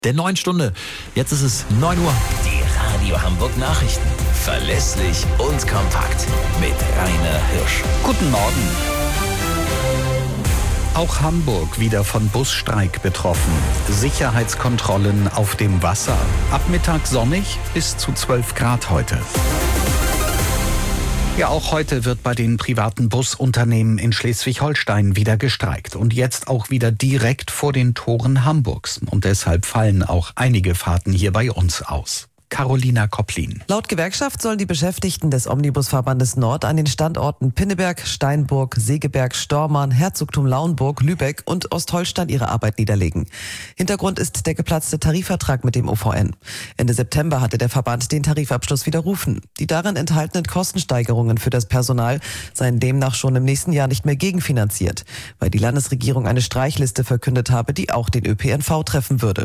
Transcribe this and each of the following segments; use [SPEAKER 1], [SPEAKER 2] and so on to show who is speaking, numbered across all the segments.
[SPEAKER 1] Der 9 Stunde. Jetzt ist es 9 Uhr.
[SPEAKER 2] Die Radio Hamburg Nachrichten. Verlässlich und kompakt. Mit Rainer Hirsch.
[SPEAKER 3] Guten Morgen. Auch Hamburg wieder von Busstreik betroffen. Sicherheitskontrollen auf dem Wasser. Ab Mittag sonnig, bis zu 12 Grad heute. Ja, auch heute wird bei den privaten Busunternehmen in Schleswig-Holstein wieder gestreikt. Und jetzt auch wieder direkt vor den Toren Hamburgs. Und deshalb fallen auch einige Fahrten hier bei uns aus. Carolina Kopplin.
[SPEAKER 4] Laut Gewerkschaft sollen die Beschäftigten des Omnibusverbandes Nord an den Standorten Pinneberg, Steinburg, Segeberg, Stormarn, Herzogtum Lauenburg, Lübeck und Ostholstein ihre Arbeit niederlegen. Hintergrund ist der geplatzte Tarifvertrag mit dem OVN. Ende September hatte der Verband den Tarifabschluss widerrufen. Die darin enthaltenen Kostensteigerungen für das Personal seien demnach schon im nächsten Jahr nicht mehr gegenfinanziert, weil die Landesregierung eine Streichliste verkündet habe, die auch den ÖPNV treffen würde.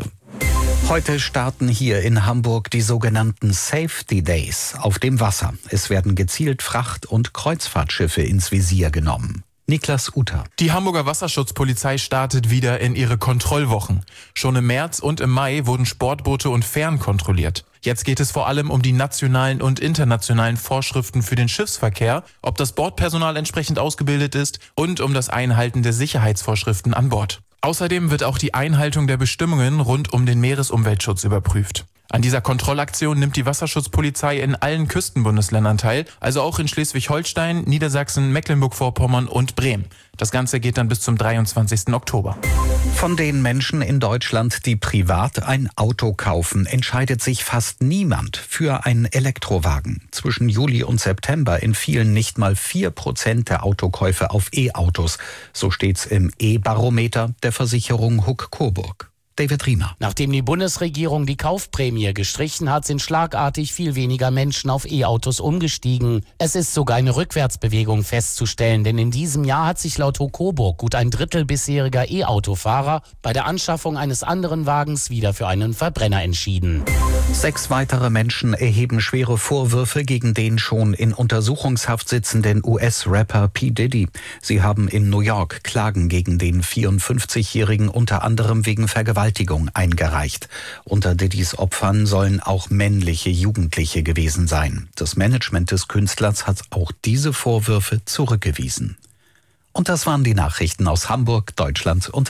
[SPEAKER 3] Heute starten hier in Hamburg die sogenannten Safety Days auf dem Wasser. Es werden gezielt Fracht- und Kreuzfahrtschiffe ins Visier genommen. Niklas Uter.
[SPEAKER 5] Die Hamburger Wasserschutzpolizei startet wieder in ihre Kontrollwochen. Schon im März und im Mai wurden Sportboote und Fähren kontrolliert. Jetzt geht es vor allem um die nationalen und internationalen Vorschriften für den Schiffsverkehr, ob das Bordpersonal entsprechend ausgebildet ist und um das Einhalten der Sicherheitsvorschriften an Bord. Außerdem wird auch die Einhaltung der Bestimmungen rund um den Meeresumweltschutz überprüft. An dieser Kontrollaktion nimmt die Wasserschutzpolizei in allen Küstenbundesländern teil, also auch in Schleswig-Holstein, Niedersachsen, Mecklenburg-Vorpommern und Bremen. Das Ganze geht dann bis zum 23. Oktober.
[SPEAKER 3] Von den Menschen in Deutschland, die privat ein Auto kaufen, entscheidet sich fast niemand für einen Elektrowagen. Zwischen Juli und September entfielen nicht mal 4% der Autokäufe auf E-Autos. So steht's im E-Barometer der Versicherung Huck-Coburg. David Riemer.
[SPEAKER 6] Nachdem die Bundesregierung die Kaufprämie gestrichen hat, sind schlagartig viel weniger Menschen auf E-Autos umgestiegen. Es ist sogar eine Rückwärtsbewegung festzustellen, denn in diesem Jahr hat sich laut Coburg gut ein Drittel bisheriger E-Autofahrer bei der Anschaffung eines anderen Wagens wieder für einen Verbrenner entschieden.
[SPEAKER 3] 6 weitere Menschen erheben schwere Vorwürfe gegen den schon in Untersuchungshaft sitzenden US-Rapper P. Diddy. Sie haben in New York Klagen gegen den 54-Jährigen unter anderem wegen Vergewaltigung eingereicht. Unter Diddys Opfern sollen auch männliche Jugendliche gewesen sein. Das Management des Künstlers hat auch diese Vorwürfe zurückgewiesen. Und das waren die Nachrichten aus Hamburg, Deutschland und